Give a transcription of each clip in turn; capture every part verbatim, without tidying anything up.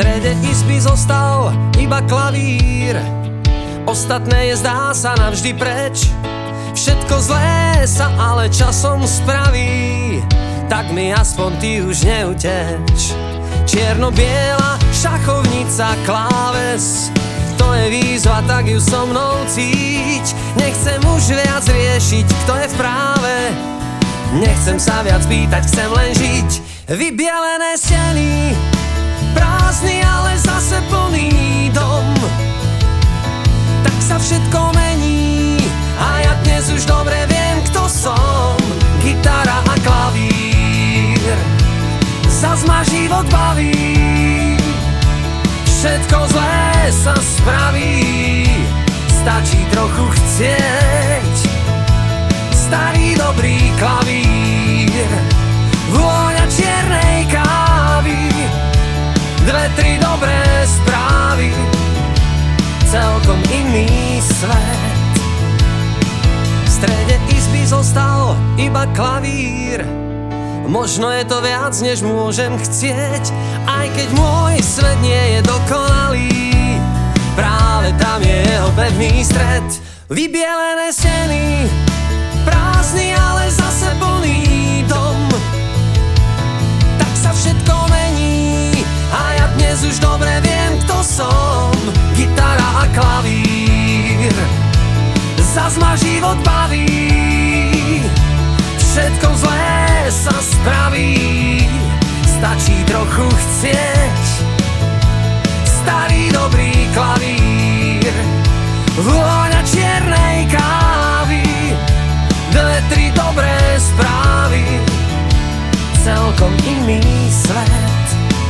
strede izby zostal iba klavír. Ostatné je zdá sa navždy preč. Všetko zlé sa ale časom spraví, tak mi aspoň ty už neuteč. Čierno-biela šachovnica, kláves, to je výzva, tak ju so mnou cíť. Nechcem už viac riešiť, kto je v práve, nechcem sa viac pýtať, chcem len žiť. Vybielené steny, prázdny, ale zase plný dom. Tak sa všetko mení a ja dnes už dobre viem, kto som. Gitara a klavír, zas ma život baví. Všetko zlé sa spraví, stačí trochu chcieť. Starý dobrý klavír, vôňa čiernej kávy, dve, tri dobré správy, celkom iný svet. V strede izby zostal iba klavír. Možno je to viac, než môžem chcieť, aj keď môj svet nie je dokonalý. Práve tam je jeho pevný stred. Vybielené steny, prázdny, ale zase plný dom. Tak sa všetko mení a ja dnes už dobre viem, kto som. Gitara a klavír, zas ma život baví. Všetko zlé sa spraví, stačí trochu chcieť. Starý dobrý klavír, vôňa čiernej kávy, dve, tri dobré správy, celkom iný svet.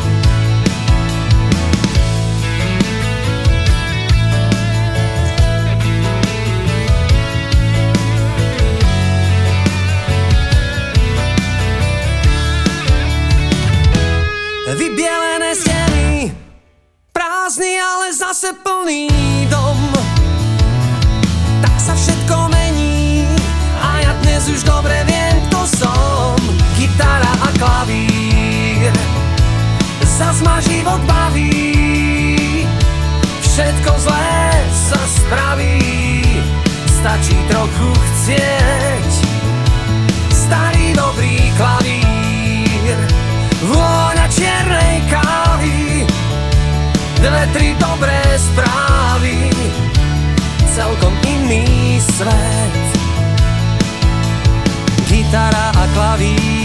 Vybielené steny, prázdny, ale zase plný dom. Tak sa všetko mení a ja dnes už dobre viem, kto som. Gitara a klavír, zas ma život baví. Všetko zlé sa spraví, stačí trochu chcieť. Starý dobrý klavír, vôňa čiernej kávy, dve, tri dobré správy, celkom iný svet. Gitara a klavír.